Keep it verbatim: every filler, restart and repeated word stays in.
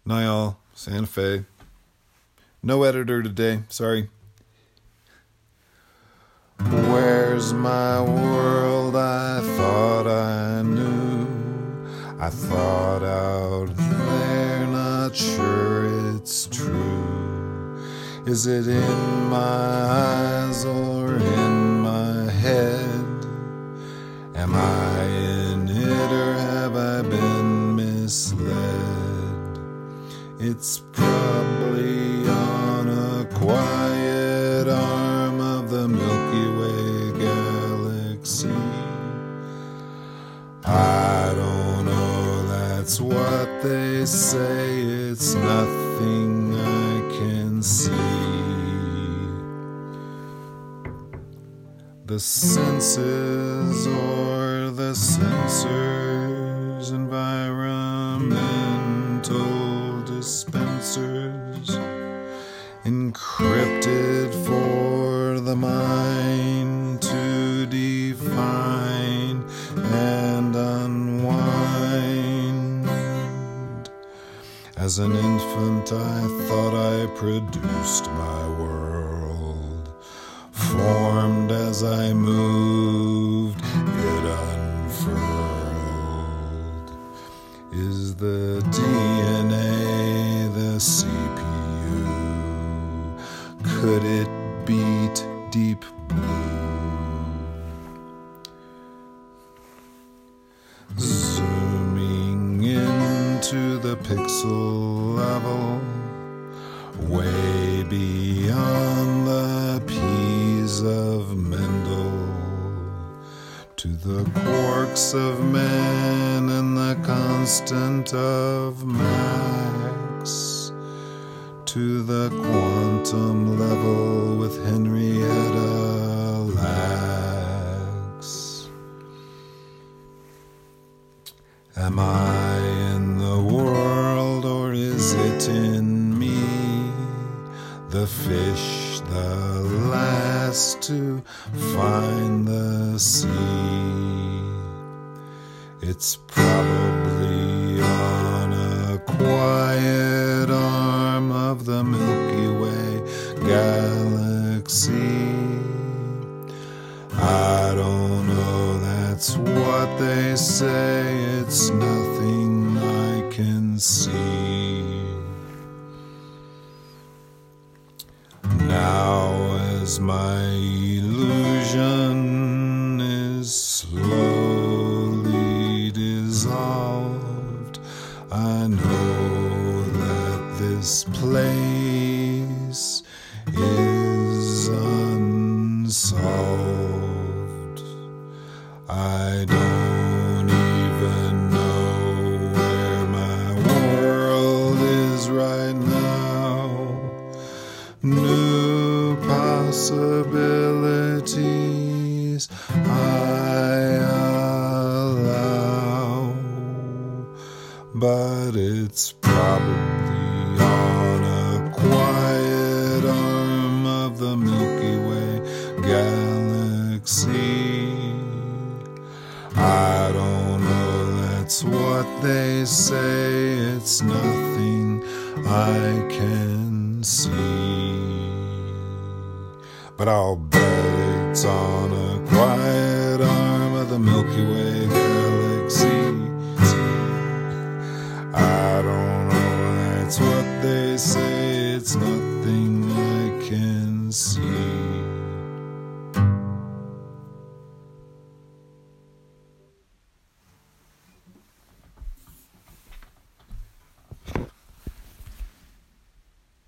Niall, Santa Fe. No editor today, sorry. Where's my world I thought I knew? I thought out there, not sure it's true. Is it in my eyes or in my head? Am I in it or have I been misled? It's probably on a quiet arm of the Milky Way galaxy. I don't know, that's what they say. It's nothing I can see. The senses or the sensors, environmental dispensers, encrypted for the mind to define and unwind. As an infant I thought I produced my world, formed as I moved, it unfurled. Is the D N A the C P U? Could it beat Deep Blue? Zooming into the pixel level, way beyond the P's of Mendel, to the quarks of man and the constant of Max, to the quantum level with Henrietta Lacks. Am I in the world or is it in me? The fish, the last to find the sea. It's probably on a quiet arm of the Milky Way galaxy. I don't know, that's what they say. It's nothing I can see. Now as my illusion is slowly dissolved, I know that this place is unsolved. I don't even know where my world is right now. New possibilities I allow, but it's probably on a quiet arm of the Milky Way galaxy. I don't know, that's what they say. It's nothing I can see, but I'll bet it's on a quiet arm of the Milky Way galaxy. I don't know, that's what they say. It's nothing I can see.